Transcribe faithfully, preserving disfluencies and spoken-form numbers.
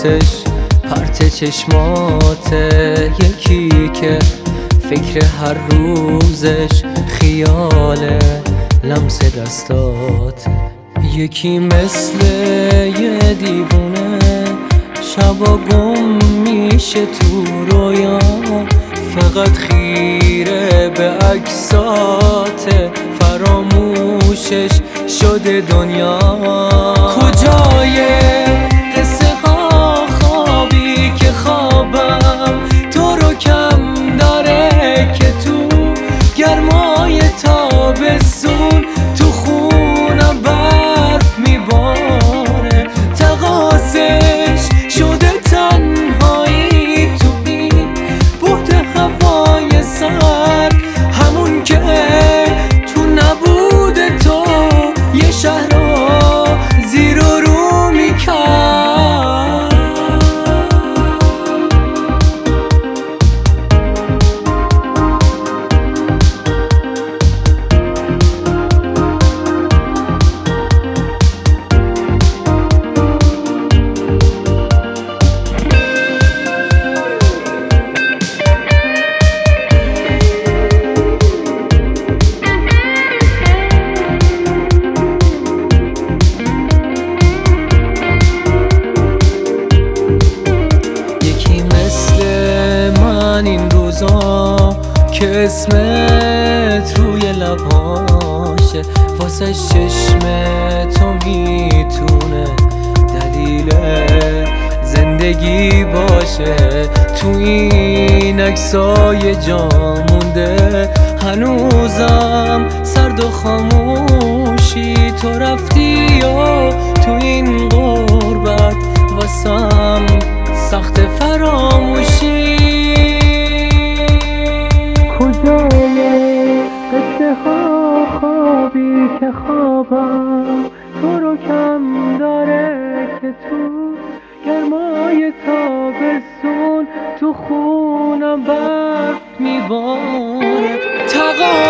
لباسش پرت چشماته، یکی که فکر هر روزش خیاله لمس دستاته، یکی مثل یه دیوونه شبا گم میشه تو رویا، فقط خیره به عکساته، فراموشش شده دنیا. کجای قصه ها خوابی که خوابم تو رو کم داره، که تو گرمای تابستون تو خونم برف میباره، تقاصش شده تنهایی تو این بحت هوای سرد، همون که تو نبود تو یه شهر رو زیر و رو میکرد. این روزا که اسمت روی لبهاشه، واسه چشم تو میتونه دلیل زندگی باشه، تو این عکسای جا مونده هنوزم سرد و خاموشی، تو رفتی و تو این غربت واسم سخت فراموشی. کجای قصه ها خوابی که خوابم تو رو کم داره، که تو گرمای تابستون تو خونم برف میباره، تقا